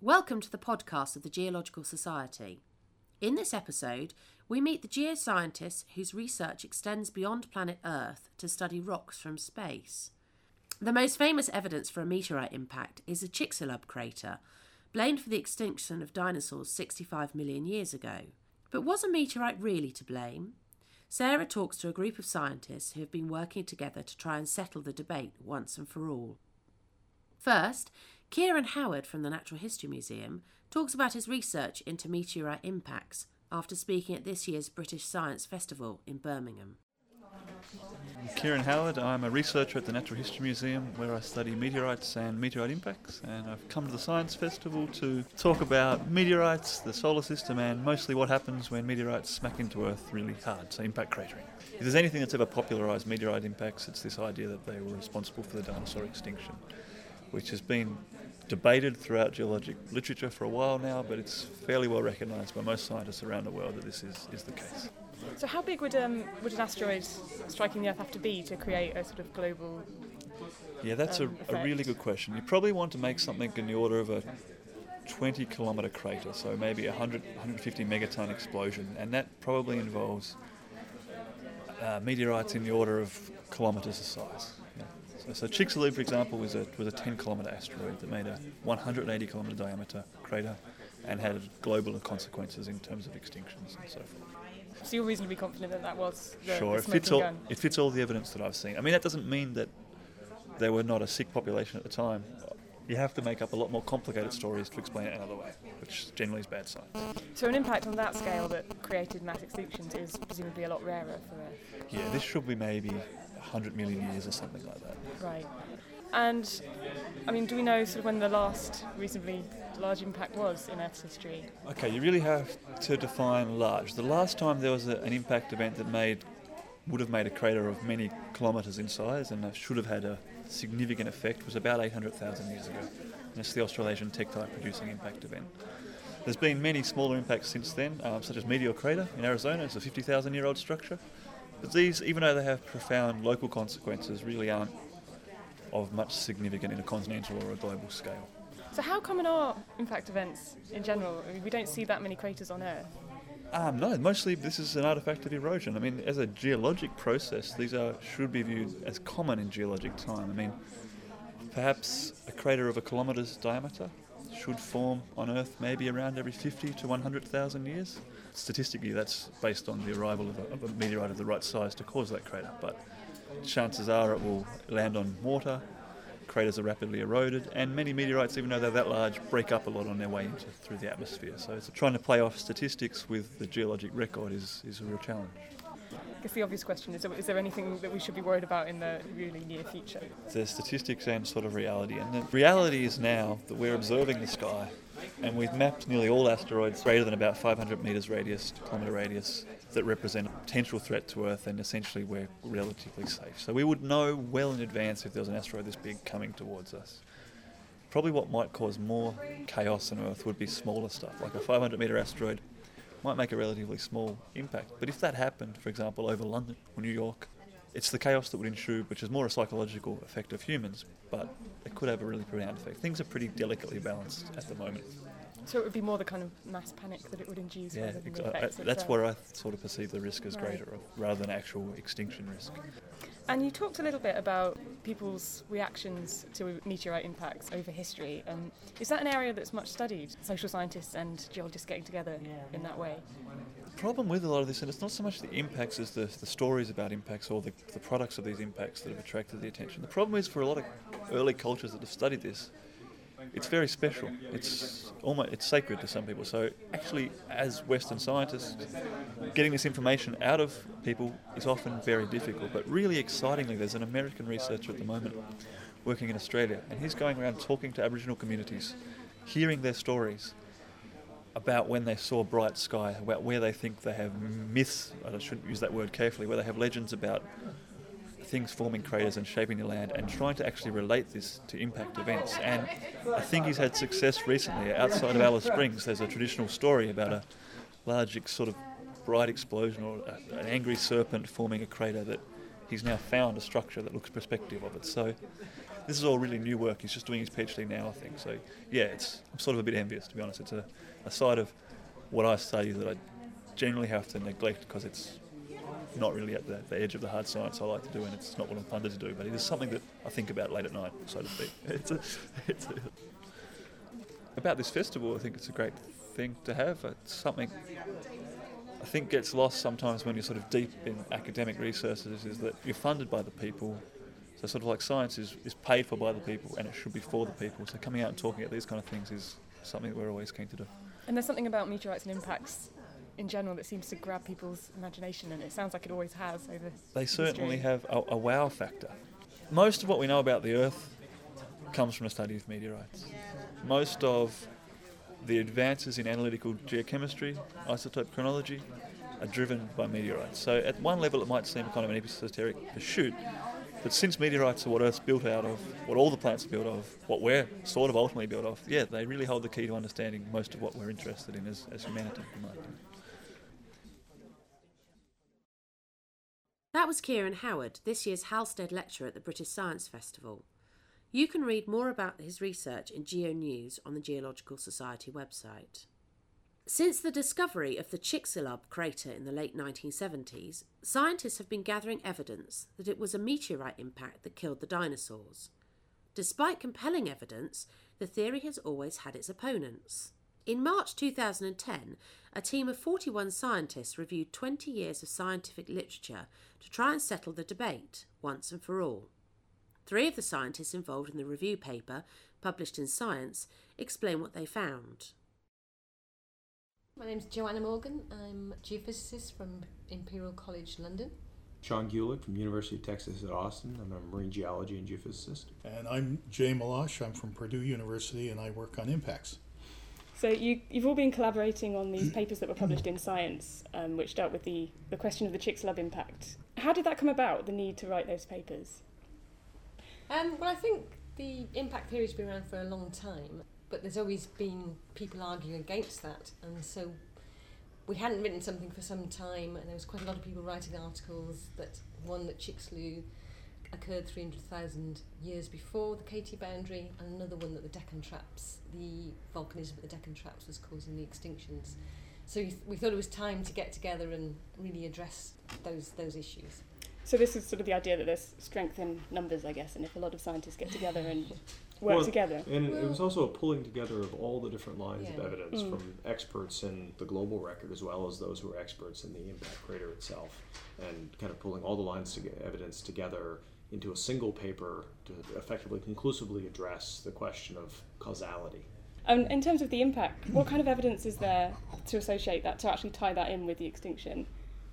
Welcome to the podcast of the Geological Society. In this episode, we meet the geoscientists whose research extends beyond planet Earth to study rocks from space. The most famous evidence for a meteorite impact is the Chicxulub crater, blamed for the extinction of dinosaurs 65 million years ago. But was a meteorite really to blame? Sarah talks to a group of scientists who have been working together to try and settle the debate once and for all. First, Kieran Howard from the Natural History Museum talks about his research into meteorite impacts after speaking at this year's British Science Festival in Birmingham. I'm Kieran Howard. I'm a researcher at the Natural History Museum where I study meteorites and meteorite impacts, and I've come to the Science Festival to talk about meteorites, the solar system, and mostly what happens when meteorites smack into Earth really hard, so impact cratering. If there's anything that's ever popularised meteorite impacts, it's this idea that they were responsible for the dinosaur extinction, which has been debated throughout geologic literature for a while now, but it's fairly well recognised by most scientists around the world that this is the case. So how big would an asteroid striking the Earth have to be to create a sort of global Yeah, that's a really good question. You probably want to make something in the order of a 20-kilometre crater, so maybe 150 megaton explosion, and that probably involves meteorites in the order of kilometres of size. Yeah. So Chicxulub, for example, was a 10-kilometre asteroid that made a 180-kilometre diameter crater and had global consequences in terms of extinctions and so forth. So you're reasonably confident that was the Sure, it fits all the evidence that I've seen. I mean, that doesn't mean that there were not a sick population at the time. You have to make up a lot more complicated stories to explain it another way, which generally is bad science. So an impact on that scale that created mass extinctions is presumably a lot rarer for Earth? Yeah, this should be maybe 100 million years or something like that. Right. And, I mean, do we know sort of when the last reasonably large impact was in Earth's history? Okay, you really have to define large. The last time there was an impact event that would have made a crater of many kilometres in size and should have had a significant effect was about 800,000 years ago. And it's the Australasian Tektite producing impact event. There's been many smaller impacts since then, such as Meteor Crater in Arizona. It's a 50,000-year-old structure. But these, even though they have profound local consequences, really aren't of much significance in a continental or a global scale. So how common are impact events in general? I mean, we don't see that many craters on Earth. No, mostly this is an artefact of erosion. I mean, as a geologic process, these should be viewed as common in geologic time. I mean, perhaps a crater of a kilometre's diameter should form on Earth maybe around every 50 to 100,000 years. Statistically, that's based on the arrival of a meteorite of the right size to cause that crater, but chances are it will land on water. Craters are rapidly eroded, and many meteorites, even though they're that large, break up a lot on their way through the atmosphere. So trying to play off statistics with the geologic record is a real challenge. I guess the obvious question is there anything that we should be worried about in the really near future? There's statistics and sort of reality, and the reality is now that we're observing the sky, and we've mapped nearly all asteroids greater than about 500 metres radius, kilometre radius, that represent a potential threat to Earth, and essentially we're relatively safe. So we would know well in advance if there was an asteroid this big coming towards us. Probably what might cause more chaos on Earth would be smaller stuff, like a 500 metre asteroid might make a relatively small impact. But if that happened, for example, over London or New York, it's the chaos that would ensue, which is more a psychological effect of humans, but it could have a really profound effect. Things are pretty delicately balanced at the moment. So it would be more the kind of mass panic that it would induce rather than the effects that's itself. where I sort of perceive the risk as greater, rather than actual extinction risk. And you talked a little bit about people's reactions to meteorite impacts over history. Is that an area that's much studied, social scientists and geologists getting together in that way? The problem with a lot of this, and it's not so much the impacts as the stories about impacts or the products of these impacts that have attracted the attention. The problem is for a lot of early cultures that have studied this, it's very special. It's sacred to some people. So actually, as Western scientists, getting this information out of people is often very difficult. But really excitingly, there's an American researcher at the moment working in Australia, and he's going around talking to Aboriginal communities, hearing their stories about when they saw bright sky, about where they think they have myths, I shouldn't use that word carefully, where they have legends about things forming craters and shaping the land, and trying to actually relate this to impact events. And I think he's had success recently. Outside of Alice Springs, there's a traditional story about a large sort of bright explosion or an angry serpent forming a crater that he's now found a structure that looks prospective of it. So this is all really new work. He's just doing his PhD now, I think. So yeah, I'm sort of a bit envious, to be honest. It's a side of what I study that I generally have to neglect because it's not really at the edge of the hard science I like to do, and it's not what I'm funded to do. But it is something that I think about late at night, so to speak. About this festival, I think it's a great thing to have. It's something I think gets lost sometimes when you're sort of deep in academic research, is that you're funded by the people. So sort of like science is paid for by the people, and it should be for the people. So coming out and talking about these kind of things is something that we're always keen to do. And there's something about meteorites and impacts in general that seems to grab people's imagination, and it sounds like it always has over They certainly history. have a wow factor. Most of what we know about the Earth comes from the study of meteorites. Most of the advances in analytical geochemistry, isotope chronology, are driven by meteorites. So at one level it might seem kind of an esoteric pursuit, but since meteorites are what Earth's built out of, what all the planets are built of, what we're sort of ultimately built of, yeah, they really hold the key to understanding most of what we're interested in as humanity, in my opinion. That was Kieran Howard, this year's Halstead Lecturer at the British Science Festival. You can read more about his research in Geo News on the Geological Society website. Since the discovery of the Chicxulub crater in the late 1970s, scientists have been gathering evidence that it was a meteorite impact that killed the dinosaurs. Despite compelling evidence, the theory has always had its opponents. In March 2010, a team of 41 scientists reviewed 20 years of scientific literature to try and settle the debate, once and for all. 3 of the scientists involved in the review paper, published in Science, explain what they found. My name's Joanna Morgan. I'm a geophysicist from Imperial College London. Sean Gulick from University of Texas at Austin. I'm a marine geology and geophysicist. And I'm Jay Malash. I'm from Purdue University and I work on impacts. So you've all been collaborating on these papers that were published in Science, which dealt with the question of the Chicxulub impact. How did that come about, the need to write those papers? Well, I think the impact theory has been around for a long time, but there's always been people arguing against that, and so we hadn't written something for some time, and there was quite a lot of people writing articles that Chicxulub occurred 300,000 years before the KT boundary, and another one that the Deccan Traps, the volcanism at the Deccan Traps was causing the extinctions. So we thought it was time to get together and really address those issues. So this is sort of the idea that there's strength in numbers, I guess, and if a lot of scientists get together and work together. And it was also a pulling together of all the different lines of evidence from experts in the global record as well as those who are experts in the impact crater itself, and kind of pulling all the lines of evidence together into a single paper to effectively, conclusively address the question of causality. In terms of the impact, what kind of evidence is there to associate that, to actually tie that in with the extinction?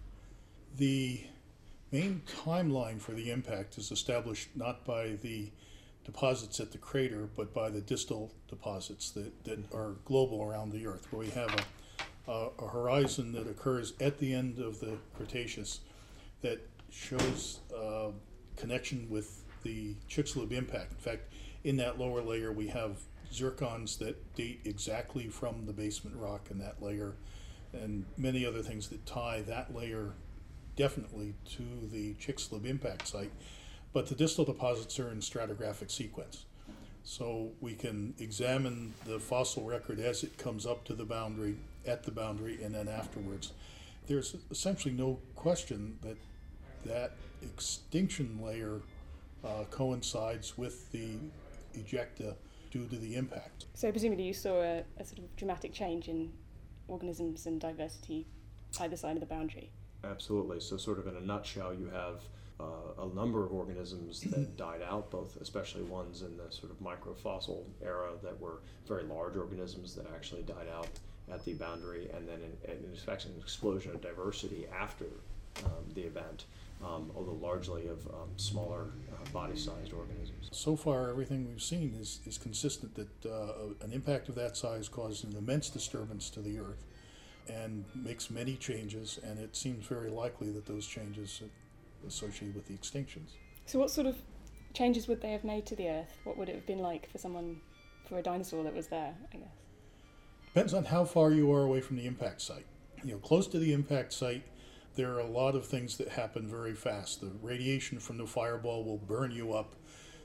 The main timeline for the impact is established not by the deposits at the crater, but by the distal deposits that are global around the Earth, where we have a horizon that occurs at the end of the Cretaceous that shows connection with the Chicxulub impact. In fact, in that lower layer we have zircons that date exactly from the basement rock in that layer, and many other things that tie that layer definitely to the Chicxulub impact site. But the distal deposits are in stratigraphic sequence. So we can examine the fossil record as it comes up to the boundary, at the boundary, and then afterwards. There's essentially no question that that extinction layer coincides with the ejecta due to the impact. So presumably you saw a sort of dramatic change in organisms and diversity either side of the boundary. Absolutely. So sort of in a nutshell, you have a number of organisms that died out, both especially ones in the sort of microfossil era that were very large organisms that actually died out at the boundary, and then in fact an explosion of diversity after the event, although largely of smaller body-sized organisms. So far, everything we've seen is consistent that an impact of that size caused an immense disturbance to the Earth and makes many changes, and it seems very likely that those changes are associated with the extinctions. So what sort of changes would they have made to the Earth? What would it have been like for a dinosaur that was there, I guess? Depends on how far you are away from the impact site. Close to the impact site, there are a lot of things that happen very fast. The radiation from the fireball will burn you up.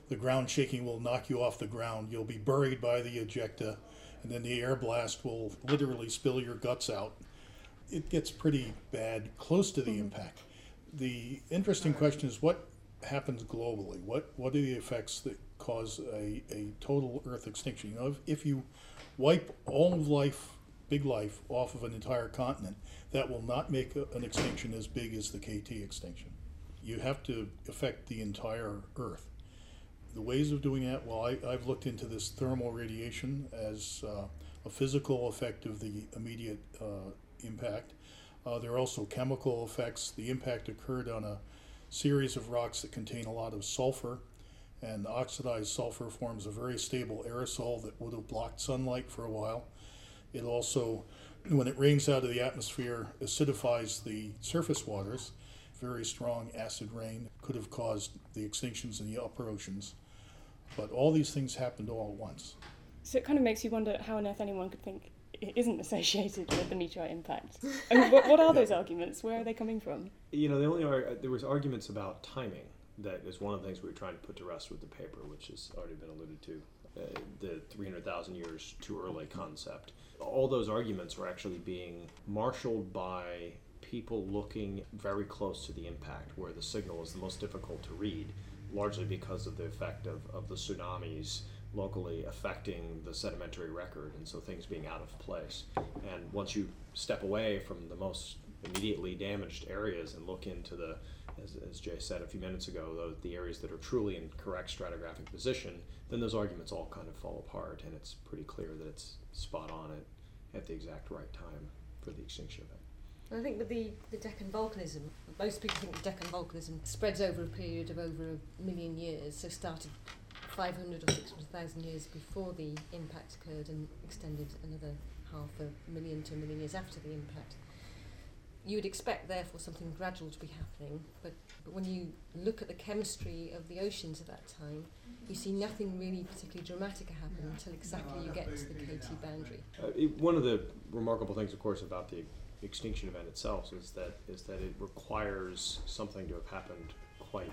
the ground shaking will knock you off the ground. You'll be buried by the ejecta, and then the air blast will literally spill your guts out. It gets pretty bad close to the impact. The interesting question is what happens globally? What are the effects that cause a total Earth extinction? You know, if you wipe all of life, big life, off of an entire continent, that will not make an extinction as big as the KT extinction. You have to affect the entire Earth. The ways of doing that, well, I've looked into this thermal radiation as a physical effect of the immediate impact. There are also chemical effects. The impact occurred on a series of rocks that contain a lot of sulfur, and oxidized sulfur forms a very stable aerosol that would have blocked sunlight for a while. It also, when it rains out of the atmosphere, acidifies the surface waters. Very strong acid rain could have caused the extinctions in the upper oceans. But all these things happened all at once. So it kind of makes you wonder how on earth anyone could think it isn't associated with the meteorite impact. I mean, what are those arguments? Where are they coming from? You know, there was arguments about timing. That is one of the things we were trying to put to rest with the paper, which has already been alluded to. The 300,000 years too early concept. All those arguments were actually being marshaled by people looking very close to the impact, where the signal is the most difficult to read, largely because of the effect of the tsunamis locally affecting the sedimentary record, and so things being out of place. And once you step away from the most immediately damaged areas and look into the, as Jay said a few minutes ago, the areas that are truly in correct stratigraphic position, then those arguments all kind of fall apart, and it's pretty clear that it's spot on at the exact right time for the extinction event. I think with the Deccan volcanism, most people think the Deccan volcanism spreads over a period of over 1 million years, so started 500 or 600,000 years before the impact occurred and extended another 500,000 to 1 million years after the impact. You would expect, therefore, something gradual to be happening, but when you look at the chemistry of the oceans at that time, you see nothing really particularly dramatic happen until exactly you get to the KT boundary. One of the remarkable things, of course, about the extinction event itself is that it requires something to have happened quite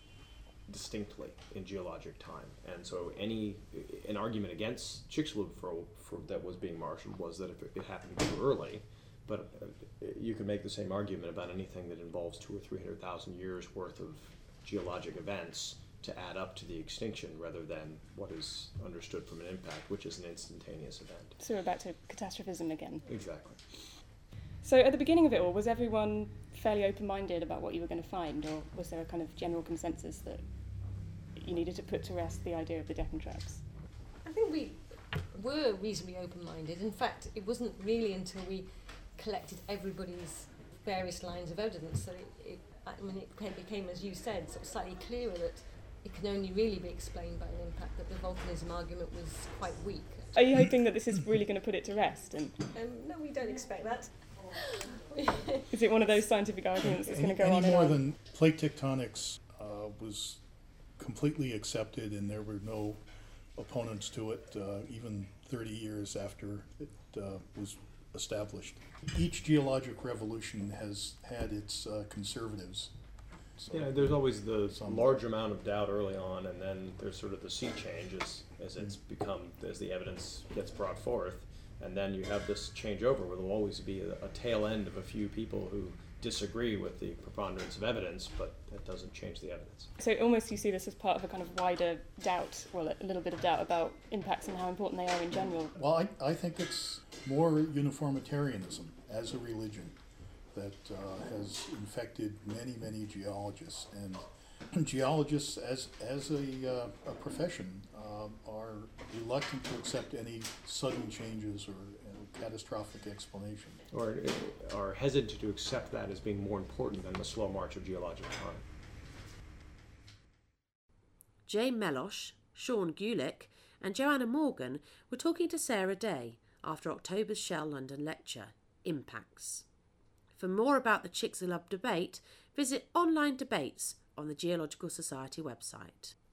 distinctly in geologic time, and so an argument against Chicxulub for that was being marshaled was that if it happened too early. But you can make the same argument about anything that involves 200,000 or 300,000 years worth of geologic events to add up to the extinction, rather than what is understood from an impact, which is an instantaneous event. So we're back to catastrophism again. Exactly. So at the beginning of it all, was everyone fairly open-minded about what you were going to find, or was there a kind of general consensus that you needed to put to rest the idea of the Deccan Traps? I think we were reasonably open-minded. In fact, it wasn't really until we collected everybody's various lines of evidence that it became, as you said, sort of slightly clearer that it can only really be explained by an impact, that the volcanism argument was quite weak. Are you hoping that this is really going to put it to rest? And no, we don't expect that. is it one of those scientific arguments that's going to go on any more and on? than plate tectonics was completely accepted, and there were no opponents to it even 30 years after it was established. Each geologic revolution has had its conservatives. So there's always the large amount of doubt early on, and then there's sort of the sea change as the evidence gets brought forth, and then you have this changeover where there'll always be a tail end of a few people who disagree with the preponderance of evidence, but that doesn't change the evidence. So almost you see this as part of a kind of wider doubt, well, a little bit of doubt about impacts and how important they are in general. Well, I think it's more uniformitarianism as a religion that has infected many geologists, and geologists as a profession are reluctant to accept any sudden changes or catastrophic explanation. Or are hesitant to accept that as being more important than the slow march of geologic time. Jay Melosh, Sean Gulick and Joanna Morgan were talking to Sarah Day after October's Shell London lecture, Impacts. For more about the Chicxulub debate, visit online debates on the Geological Society website.